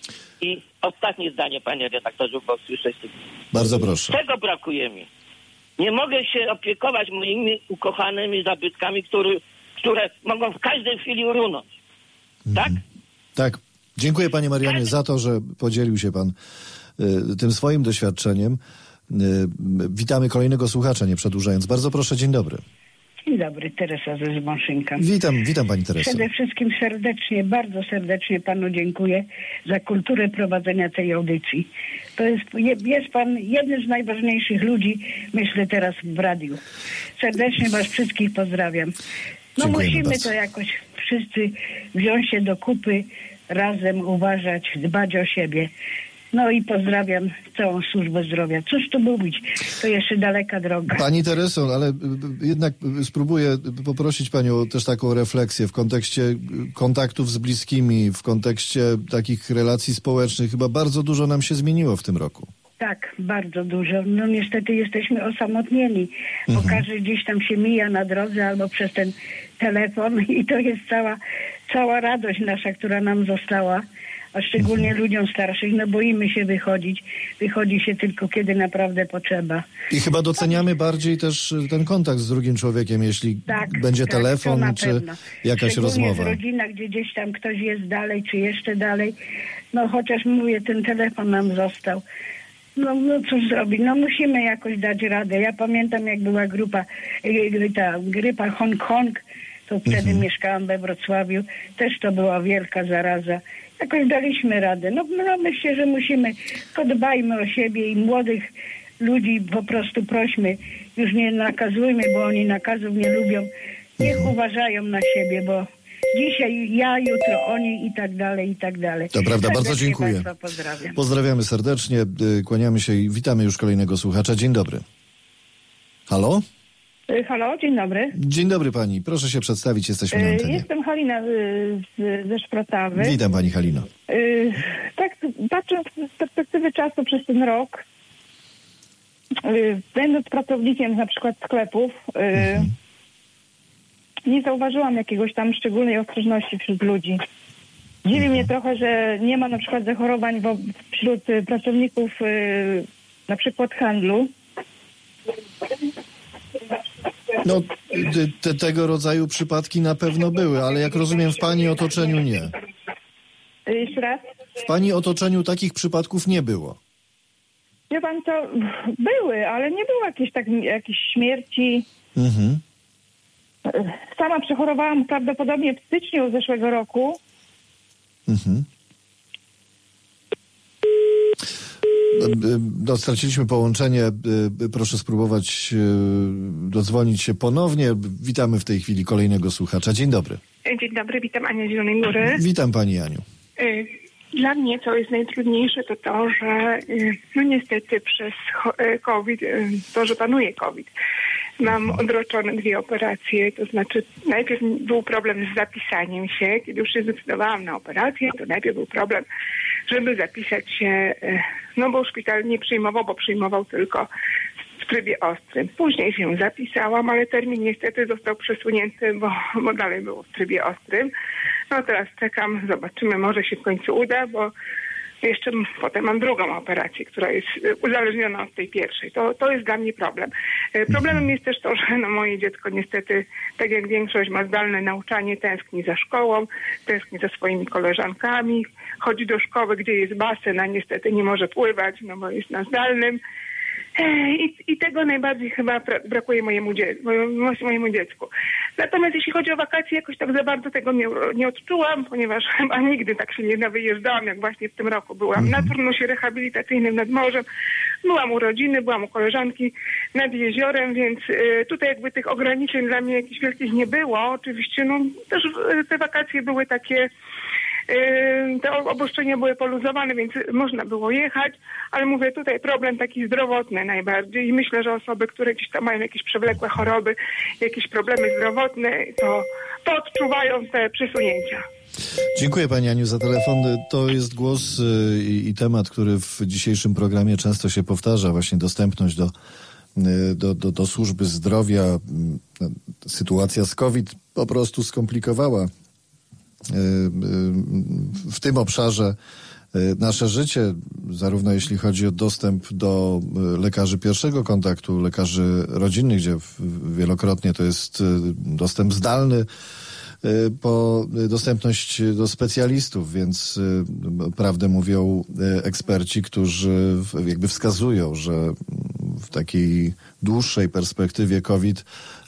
S16: I ostatnie zdanie, panie redaktorze, bo słyszę się.
S2: Bardzo proszę.
S16: Czego brakuje mi? Nie mogę się opiekować moimi ukochanymi zabytkami, które, które mogą w każdej chwili runąć. Tak?
S2: Mhm. Tak. Dziękuję panie Marianie za to, że podzielił się pan y, tym swoim doświadczeniem. Y, witamy kolejnego słuchacza, nie przedłużając. Bardzo proszę, dzień dobry.
S17: Dzień dobry, Teresa ze Zbąszynka.
S2: Witam, witam pani Tereso.
S17: Przede wszystkim serdecznie, bardzo serdecznie panu dziękuję za kulturę prowadzenia tej audycji. To jest, jest pan jednym z najważniejszych ludzi, myślę teraz w radiu. Serdecznie was wszystkich pozdrawiam. No Dziękujemy musimy bardzo. To jakoś wszyscy wziąć się do kupy, razem uważać, dbać o siebie. No i pozdrawiam całą służbę zdrowia. Cóż tu mówić, to jeszcze daleka droga.
S2: Pani Tereso, ale jednak spróbuję poprosić panią też taką refleksję w kontekście kontaktów z bliskimi, w kontekście takich relacji społecznych. Chyba bardzo dużo nam się zmieniło w tym roku.
S17: Tak, bardzo dużo. No niestety jesteśmy osamotnieni, bo mhm. każdy gdzieś tam się mija na drodze albo przez ten telefon i to jest cała, cała radość nasza, która nam została. A szczególnie mhm. ludziom starszych, no boimy się wychodzić. Wychodzi się tylko, kiedy naprawdę potrzeba.
S2: I chyba doceniamy bardziej też ten kontakt z drugim człowiekiem, jeśli
S17: tak,
S2: będzie
S17: tak,
S2: telefon, czy
S17: pewno.
S2: jakaś
S17: szczególnie
S2: rozmowa.
S17: w rodzinach, gdzie gdzieś tam ktoś jest dalej, czy jeszcze dalej. No chociaż mówię, ten telefon nam został. No, no cóż zrobić? No musimy jakoś dać radę. Ja pamiętam, jak była grupa, ta grypa Hong Kong, to wtedy mhm. mieszkałam we Wrocławiu. Też to była wielka zaraza. Jakoś daliśmy radę. No, no myślę, że musimy, podbajmy o siebie i młodych ludzi po prostu prośmy. Już nie nakazujmy, bo oni nakazów nie lubią. Niech uważają na siebie, bo dzisiaj ja, jutro oni i tak dalej, i tak dalej.
S2: To prawda,
S17: serdecznie
S2: bardzo dziękuję.
S17: Pozdrawiam.
S2: Pozdrawiamy serdecznie, kłaniamy się i witamy już kolejnego słuchacza. Dzień dobry. Halo?
S18: Halo, dzień dobry.
S2: Dzień dobry pani, proszę się przedstawić, jesteśmy na antenie.
S18: Jestem Halina z, ze Szprotawy.
S2: Witam pani Halino.
S18: Tak, patrząc z perspektywy czasu przez ten rok, będąc pracownikiem na przykład sklepów, mhm. nie zauważyłam jakiegoś tam szczególnej ostrożności wśród ludzi. Dziwi mhm. mnie trochę, że nie ma na przykład zachorowań wo- wśród pracowników na przykład handlu.
S2: No, te, tego rodzaju przypadki na pewno były, ale jak rozumiem, w pani otoczeniu nie.
S18: Jeszcze raz?
S2: W pani otoczeniu takich przypadków nie było.
S18: Wie pan, to były, ale nie było jakichś tak, jakichś śmierci.
S2: Mhm.
S18: Sama przechorowałam prawdopodobnie w styczniu zeszłego roku.
S2: Mhm. No, straciliśmy połączenie. Proszę spróbować dodzwonić się ponownie. Witamy w tej chwili kolejnego słuchacza. Dzień dobry.
S19: Dzień dobry, witam Anię z Zielonej Góry.
S2: Witam pani Aniu.
S19: Dla mnie co jest najtrudniejsze to to, że no niestety przez COVID, to, że panuje COVID, mam odroczone dwie operacje, to znaczy najpierw był problem z zapisaniem się, kiedy już się zdecydowałam na operację, to najpierw był problem, żeby zapisać się, no bo szpital nie przyjmował, bo przyjmował tylko w trybie ostrym. Później się zapisałam, ale termin niestety został przesunięty, bo, bo dalej było w trybie ostrym. No teraz czekam, zobaczymy, może się w końcu uda, bo jeszcze potem mam drugą operację, która jest uzależniona od tej pierwszej. To, to jest dla mnie problem. Problemem jest też to, że no moje dziecko niestety, tak jak większość, ma zdalne nauczanie, tęskni za szkołą, tęskni za swoimi koleżankami, chodzi do szkoły, gdzie jest basen, a niestety nie może pływać, no bo jest na zdalnym. I, i tego najbardziej chyba brakuje mojemu, dzie- mojemu dziecku. Natomiast jeśli chodzi o wakacje, jakoś tak za bardzo tego nie, nie odczułam, ponieważ chyba nigdy tak się nie nawyjeżdżałam, jak właśnie w tym roku. Byłam na turnusie rehabilitacyjnym nad morzem, byłam u rodziny, byłam u koleżanki nad jeziorem, więc y, tutaj jakby tych ograniczeń dla mnie jakichś wielkich nie było. Oczywiście no też y, te wakacje były takie, y, te obostrzenia były poluzowane, więc można było jechać, ale mówię tutaj problem taki zdrowotny najbardziej i myślę, że osoby, które gdzieś tam mają jakieś przewlekłe choroby, jakieś problemy zdrowotne, to, to odczuwają te przesunięcia.
S2: Dziękuję Pani Aniu za telefon. To jest głos i, i temat, który w dzisiejszym programie często się powtarza. Właśnie dostępność do, do, do, do służby zdrowia. Sytuacja z COVID po prostu skomplikowała w tym obszarze nasze życie, zarówno jeśli chodzi o dostęp do lekarzy pierwszego kontaktu, lekarzy rodzinnych, gdzie wielokrotnie to jest dostęp zdalny, po dostępność do specjalistów, więc prawdę mówią eksperci, którzy jakby wskazują, że w takiej dłuższej perspektywie COVID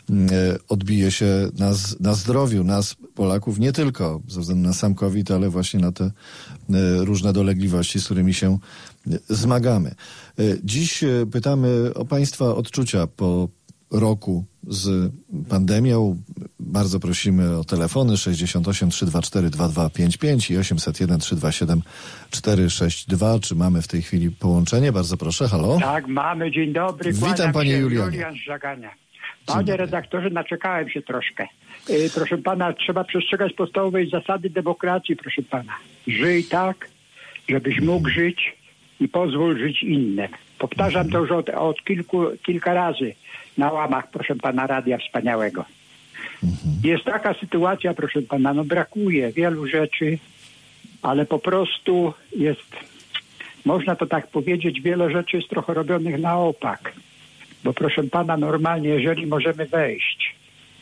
S2: odbije się na, na zdrowiu nas, Polaków, nie tylko ze względu na sam COVID, ale właśnie na te różne dolegliwości, z którymi się zmagamy. Dziś pytamy o Państwa odczucia po roku z pandemią. Bardzo prosimy o telefony sześćdziesiąt osiem trzysta dwadzieścia cztery dwa dwa pięć pięć i osiemset jeden trzysta dwadzieścia siedem czterysta sześćdziesiąt dwa. Czy mamy w tej chwili połączenie? Bardzo proszę, halo.
S20: Tak, mamy. Dzień dobry.
S2: Witam panie Julianie.
S20: Julian z Żagania. Panie redaktorze, naczekałem się troszkę. Yy, proszę pana, trzeba przestrzegać podstawowej zasady demokracji, proszę pana. Żyj tak, żebyś mógł żyć i pozwól żyć innym. Powtarzam to już od, od kilku, kilka razy na łamach, proszę pana, Radia Wspaniałego. Jest taka sytuacja, proszę pana, no brakuje wielu rzeczy, ale po prostu jest, można to tak powiedzieć, wiele rzeczy jest trochę robionych na opak. Bo proszę pana, normalnie, jeżeli możemy wejść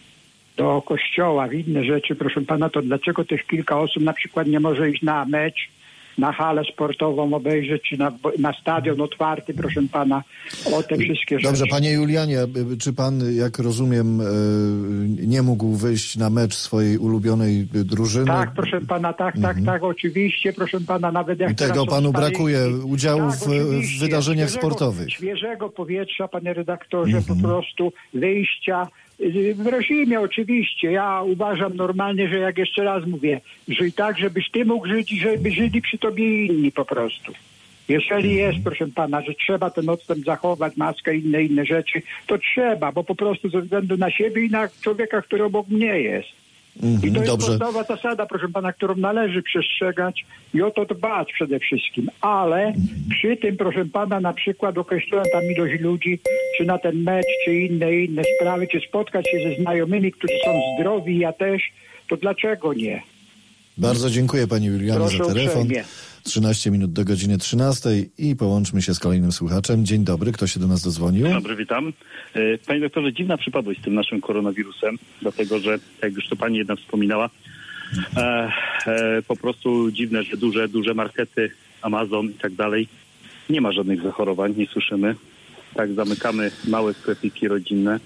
S20: do kościoła, w inne rzeczy, proszę pana, to dlaczego też kilka osób na przykład nie może iść na mecz, na halę sportową obejrzeć, czy na, na stadion otwarty, proszę pana, o te wszystkie rzeczy.
S2: Dobrze, panie Julianie, czy pan, jak rozumiem, nie mógł wyjść na mecz swojej ulubionej drużyny?
S20: Tak, proszę pana, tak, tak, mhm. tak, oczywiście, proszę pana, nawet jak...
S2: I tego panu stali... brakuje, udziału tak, w, w wydarzeniach świeżego, sportowych?
S20: Świeżego powietrza, panie redaktorze, mhm. po prostu wyjścia... W reżimie oczywiście. Ja uważam normalnie, że jak jeszcze raz mówię, żyj tak, żebyś ty mógł żyć i żeby żyli przy tobie inni po prostu. Jeżeli jest, proszę pana, że trzeba ten odstęp zachować, maskę i inne, inne rzeczy, to trzeba, bo po prostu ze względu na siebie i na człowieka, który obok mnie jest. Mm, I to jest dobrze. Podstawowa zasada, proszę pana, którą należy przestrzegać i o to dbać przede wszystkim. Ale mm. przy tym, proszę pana, na przykład określoną tam ilość ludzi, czy na ten mecz, czy inne, inne sprawy, czy spotkać się ze znajomymi, którzy są zdrowi, ja też, to dlaczego nie?
S2: Bardzo dziękuję pani Julianie Proszę za telefon. Uprzejmie. trzynaście minut do godziny trzynastej i połączmy się z kolejnym słuchaczem. Dzień dobry, kto się do nas dozwonił?
S21: Dzień dobry, witam. Panie doktorze, dziwna przypadłość z tym naszym koronawirusem, dlatego że, jak już to pani jedna wspominała, e, e, po prostu dziwne, że duże, duże markety, Amazon i tak dalej, nie ma żadnych zachorowań, nie słyszymy. Tak, zamykamy małe sklepiki rodzinne.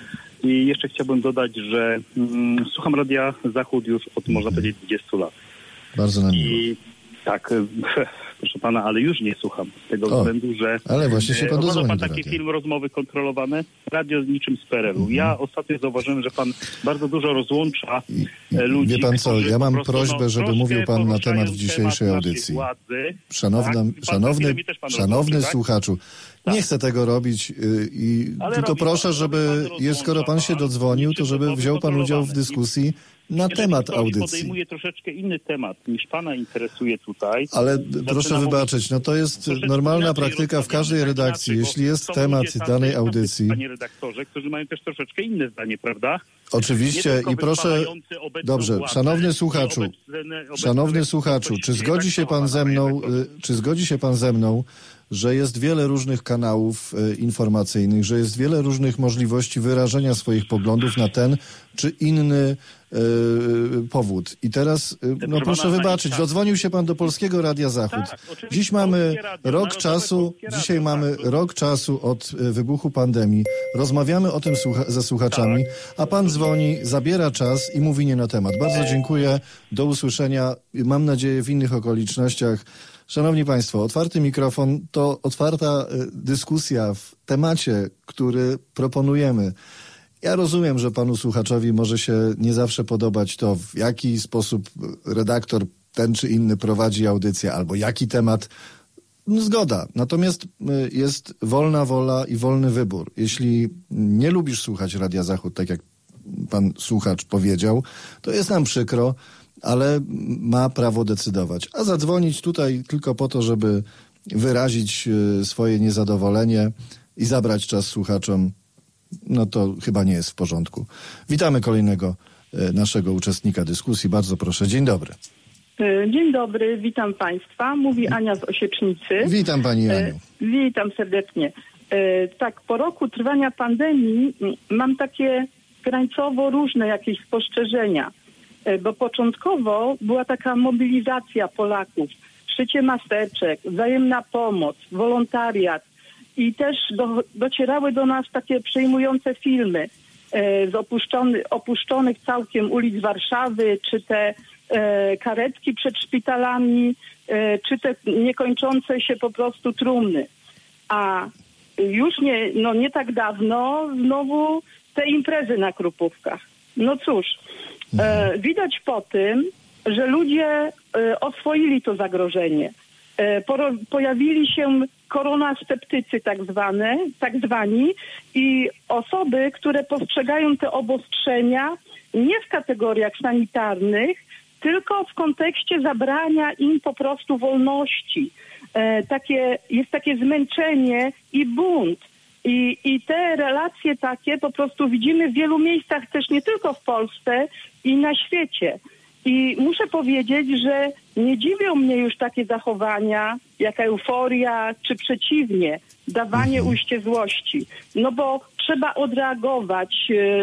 S21: I jeszcze chciałbym dodać, że mm, słucham Radia Zachód już od, można powiedzieć, dwudziestu lat.
S2: Bardzo nam miło.
S21: I tak, proszę pana, ale już nie słucham z tego o, względu, że...
S2: Ale właśnie się pan dozwonił.
S21: Pan taki film rozmowy kontrolowane, radio niczym z P R L u. Ja ostatnio zauważyłem, że pan bardzo dużo rozłącza I, ludzi.
S2: Wie pan co, ja mam prostu, prośbę, no, żeby mówił pan na temat w dzisiejszej temat audycji. Władzy, Szanowna, tak? Szanowny, szanowny rozmowy, słuchaczu, tak? Nie chcę tego robić i ale tylko proszę, pan, żeby, pan skoro pan się dodzwonił, to żeby wziął pan udział w dyskusji na Jeżeli temat audycji.
S21: Podejmuje troszeczkę inny temat niż pana interesuje tutaj.
S2: Ale proszę wybaczyć, no to jest normalna praktyka w każdej redakcji. Jeśli jest temat danej audycji.
S21: Panie redaktorze, którzy mają też troszeczkę inne zdanie, prawda?
S2: Oczywiście i proszę... Dobrze, szanowny słuchaczu, szanowny słuchaczu, czy zgodzi się pan ze mną, czy zgodzi się pan ze mną, że jest wiele różnych kanałów e, informacyjnych, że jest wiele różnych możliwości wyrażenia swoich poglądów na ten czy inny e, powód. I teraz, e, no proszę wybaczyć, dodzwonił się pan do Polskiego Radia Zachód.
S21: Tak,
S2: Dziś mamy
S21: Radio,
S2: rok czasu, dzisiaj radio, mamy tak. rok czasu od e, wybuchu pandemii. Rozmawiamy o tym słucha- ze słuchaczami, tak. a pan dzwoni, zabiera czas i mówi nie na temat. Bardzo dziękuję. Do usłyszenia. Mam nadzieję w innych okolicznościach. Szanowni Państwo, otwarty mikrofon to otwarta dyskusja w temacie, który proponujemy. Ja rozumiem, że panu słuchaczowi może się nie zawsze podobać to, w jaki sposób redaktor ten czy inny prowadzi audycję, albo jaki temat. No, zgoda. Natomiast jest wolna wola i wolny wybór. Jeśli nie lubisz słuchać Radia Zachód, tak jak pan słuchacz powiedział, to jest nam przykro, ale ma prawo decydować. A zadzwonić tutaj tylko po to, żeby wyrazić swoje niezadowolenie i zabrać czas słuchaczom, no to chyba nie jest w porządku. Witamy kolejnego naszego uczestnika dyskusji. Bardzo proszę. Dzień dobry.
S1: Dzień dobry, witam Państwa. Mówi Ania z Osiecznicy.
S2: Witam Pani Aniu.
S1: Witam serdecznie. Tak, po roku trwania pandemii mam takie krańcowo różne jakieś spostrzeżenia. Bo początkowo była taka mobilizacja Polaków, szycie maseczek, wzajemna pomoc, wolontariat i też do, docierały do nas takie przejmujące filmy e, z opuszczony, opuszczonych całkiem ulic Warszawy, czy te e, karetki przed szpitalami, e, czy te niekończące się po prostu trumny. A już nie, no nie tak dawno znowu te imprezy na Krupówkach. No cóż, E, widać po tym, że ludzie e, oswoili to zagrożenie. E, poro, pojawili się koronasceptycy tak zwane, tak zwani i osoby, które postrzegają te obostrzenia nie w kategoriach sanitarnych, tylko w kontekście zabrania im po prostu wolności. E, takie, jest takie zmęczenie i bunt. I, I te relacje takie po prostu widzimy w wielu miejscach, też nie tylko w Polsce i na świecie. I muszę powiedzieć, że nie dziwią mnie już takie zachowania, jak euforia, czy przeciwnie, dawanie ujście złości. No bo trzeba odreagować.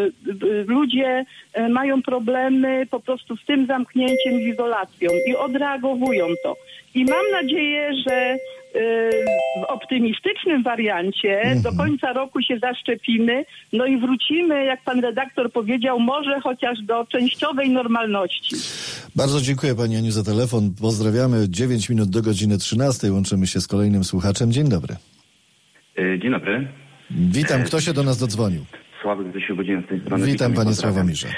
S1: Ludzie mają problemy po prostu z tym zamknięciem, z izolacją i odreagowują to. I mam nadzieję, że w optymistycznym wariancie mhm. do końca roku się zaszczepimy, no i wrócimy, jak pan redaktor powiedział, może chociaż do częściowej normalności.
S2: Bardzo dziękuję Pani Aniu za telefon. Pozdrawiamy. dziewięć minut do godziny trzynastej. Łączymy się z kolejnym słuchaczem. Dzień dobry.
S22: Dzień dobry.
S2: Witam. Kto się do nas dodzwonił?
S22: Sławek ze Świebodzina z tej strony.
S2: Witam Panie Sławomirze.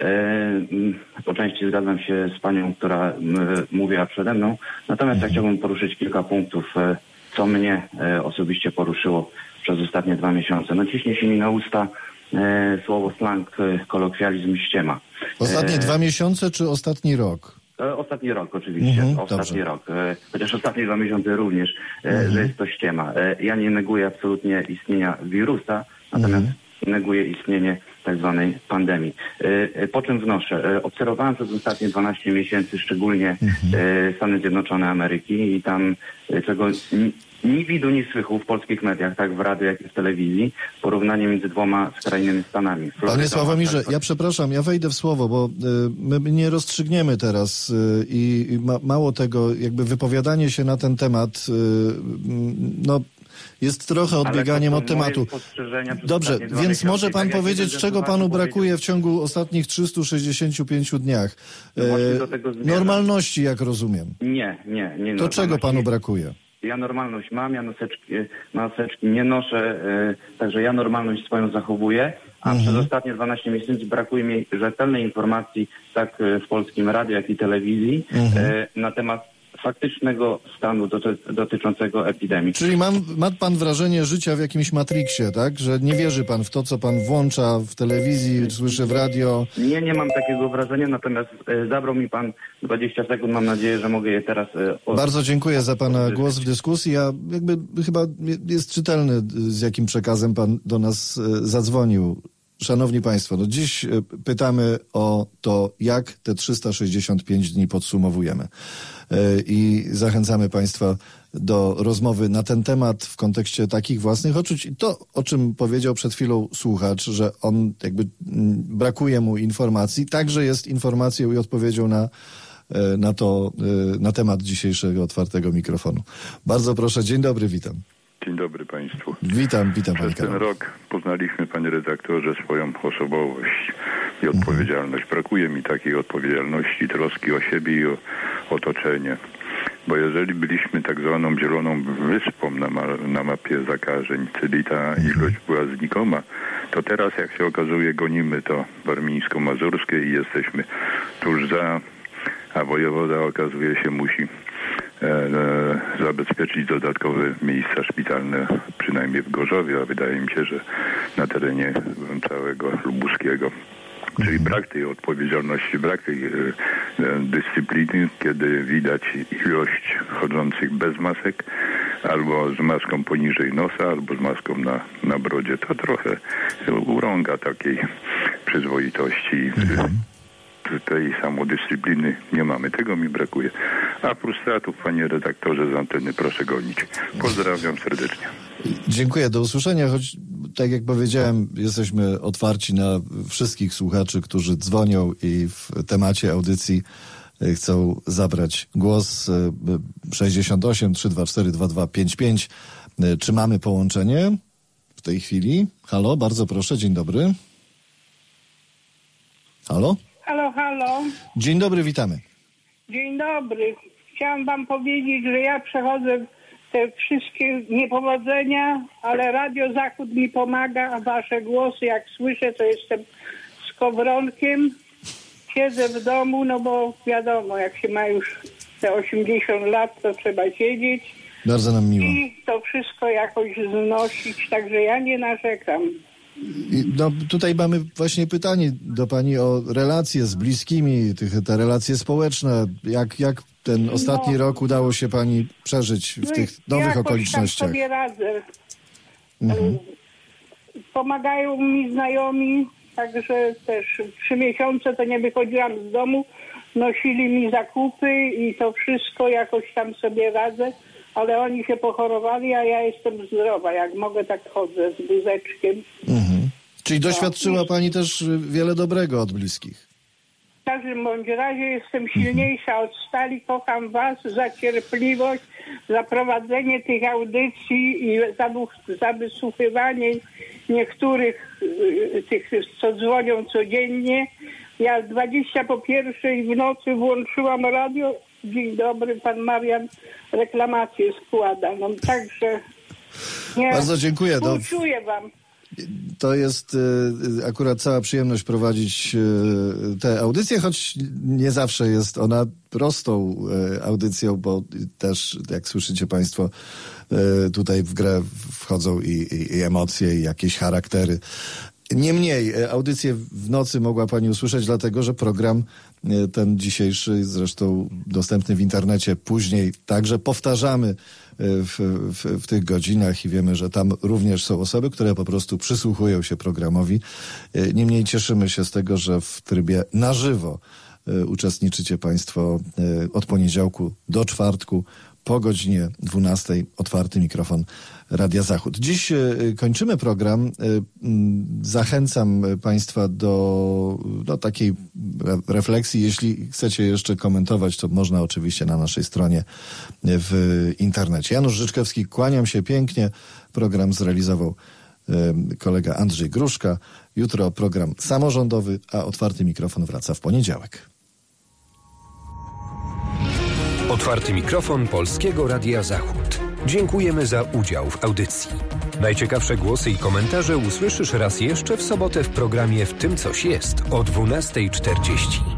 S22: Po części zgadzam się z Panią, która mówiła przede mną. Natomiast ja chciałbym poruszyć kilka punktów, co mnie osobiście poruszyło przez ostatnie dwa miesiące. No ciśnie się mi na usta słowo slang, kolokwializm, ściema.
S2: Ostatnie dwa miesiące czy ostatni rok?
S22: Ostatni rok oczywiście, mhm, ostatni dobrze. rok. Chociaż ostatnie dwa miesiące również, mhm. że jest to ściema. Ja nie neguję absolutnie istnienia wirusa, natomiast mhm. neguję istnienie tak zwanej pandemii. Po czym wnoszę? Obserwowałem przez ostatnie dwanaście miesięcy szczególnie mhm. Stany Zjednoczone Ameryki i tam czego ni widu, ni słychu w polskich mediach, tak w radiu, jak i w telewizji, porównanie między dwoma skrajnymi stanami. Floryda,
S2: Panie Sławomirze, ja przepraszam, ja wejdę w słowo, bo y, my nie rozstrzygniemy teraz y, i ma, mało tego, jakby wypowiadanie się na ten temat, y, no jest trochę odbieganiem od tematu. Dobrze, więc może pan powiedzieć, czego panu brakuje w ciągu ostatnich trzystu sześćdziesięciu pięciu dniach? E, normalności, jak rozumiem.
S22: Nie, nie, nie.
S2: To czego panu brakuje?
S22: Ja normalność mam, ja noseczki, maseczki nie noszę, e, także ja normalność swoją zachowuję, a mhm. przez ostatnie dwanaście miesięcy brakuje mi rzetelnej informacji tak w polskim radiu, jak i telewizji mhm. e, na temat faktycznego stanu doty, dotyczącego epidemii.
S2: Czyli mam, ma pan wrażenie życia w jakimś Matrixie, tak? Że nie wierzy pan w to, co pan włącza w telewizji, słyszy w radio?
S22: Nie, nie mam takiego wrażenia, natomiast e, zabrał mi pan dwadzieścia sekund. Mam nadzieję, że mogę je teraz... E, od...
S2: Bardzo dziękuję za pana głos w dyskusji. Ja jakby chyba jest czytelny, z jakim przekazem pan do nas e, zadzwonił. szanowni państwo, no dziś pytamy o to, jak te trzysta sześćdziesiąt pięć dni podsumowujemy. I zachęcamy państwa do rozmowy na ten temat w kontekście takich własnych odczuć. I to, o czym powiedział przed chwilą słuchacz, że on jakby brakuje mu informacji, także jest informacją i odpowiedzią na, na to, na temat dzisiejszego otwartego mikrofonu. Bardzo proszę, dzień dobry, witam.
S3: Dzień dobry państwu.
S2: Witam, witam panie
S3: Przez ten rok poznaliśmy, panie redaktorze, swoją osobowość i odpowiedzialność. Brakuje mi takiej odpowiedzialności, troski o siebie i o otoczenie. Bo jeżeli byliśmy tak zwaną zieloną wyspą na, ma- na mapie zakażeń, czyli ta ilość była znikoma, to teraz, jak się okazuje, gonimy to warmińsko-mazurskie i jesteśmy tuż za, a wojewoda, okazuje się, musi e, e, zabezpieczyć dodatkowe miejsca szpitalne, przynajmniej w Gorzowie, a wydaje mi się, że na terenie całego Lubuskiego. Czyli brak tej odpowiedzialności, brak tej e, e, dyscypliny, kiedy widać ilość chodzących bez masek, albo z maską poniżej nosa, albo z maską na, na brodzie. To trochę urąga takiej przyzwoitości. Mhm. Tej samodyscypliny nie mamy. Tego mi brakuje. A frustratów, panie redaktorze, z anteny proszę gonić. Pozdrawiam serdecznie.
S2: Dziękuję, do usłyszenia, choć tak jak powiedziałem, jesteśmy otwarci na wszystkich słuchaczy, którzy dzwonią i w temacie audycji chcą zabrać głos. sześćdziesiąt osiem, trzysta dwadzieścia cztery, dwadzieścia dwa pięćdziesiąt pięć. Czy mamy połączenie w tej chwili? Halo, bardzo proszę, dzień dobry. Halo?
S17: Halo, halo.
S2: Dzień dobry, witamy.
S17: Dzień dobry. Chciałam wam powiedzieć, że ja przechodzę te wszystkie niepowodzenia, ale Radio Zachód mi pomaga, a wasze głosy, jak słyszę, to jestem skowronkiem. Siedzę w domu, no bo wiadomo, jak się ma już te osiemdziesiąt lat, to trzeba siedzieć.
S2: Bardzo nam miło.
S17: I to wszystko jakoś znosić, także ja nie narzekam.
S2: I no, tutaj mamy właśnie pytanie do pani o relacje z bliskimi, tych, te relacje społeczne. Jak, jak ten ostatni no, rok udało się pani przeżyć w
S17: no
S2: tych nowych
S17: jakoś
S2: okolicznościach?
S17: Tam sobie radzę.
S2: Mhm.
S17: Pomagają mi znajomi, także też trzy miesiące to nie wychodziłam z domu. Nosili mi zakupy i to wszystko jakoś tam sobie radzę. Ale oni się pochorowali, a ja jestem zdrowa. Jak mogę, tak chodzę z wózeczkiem.
S2: Mhm. Czyli doświadczyła no. pani też wiele dobrego od bliskich.
S17: W każdym bądź razie jestem silniejsza mhm. od stali. Kocham was za cierpliwość, za prowadzenie tych audycji i za, za wysłuchiwanie niektórych tych, co dzwonią codziennie. Ja dwadzieścia po pierwszej w nocy włączyłam radio. Dzień dobry, pan Marian reklamację składa. No także nie,
S2: bardzo dziękuję.
S17: Współczuję wam.
S2: To jest y, akurat cała przyjemność prowadzić y, tę audycję, choć nie zawsze jest ona prostą y, audycją, bo też, jak słyszycie państwo, y, tutaj w grę wchodzą i, i, i emocje, i jakieś charaktery. Niemniej, audycję w nocy mogła pani usłyszeć, dlatego że program ten dzisiejszy, zresztą dostępny w internecie później, także powtarzamy w, w, w tych godzinach i wiemy, że tam również są osoby, które po prostu przysłuchują się programowi. Niemniej cieszymy się z tego, że w trybie na żywo uczestniczycie państwo od poniedziałku do czwartku po godzinie dwunastej. Otwarty mikrofon Radia Zachód. Dziś kończymy program. Zachęcam państwa do, do takiej refleksji. Jeśli chcecie jeszcze komentować, to można oczywiście na naszej stronie w internecie. Janusz Życzkowski, kłaniam się pięknie. Program zrealizował kolega Andrzej Gruszka. Jutro program samorządowy, a Otwarty mikrofon wraca w poniedziałek.
S4: Otwarty mikrofon Polskiego Radia Zachód. Dziękujemy za udział w audycji. Najciekawsze głosy i komentarze usłyszysz raz jeszcze w sobotę w programie W tym coś jest o dwunasta czterdzieści.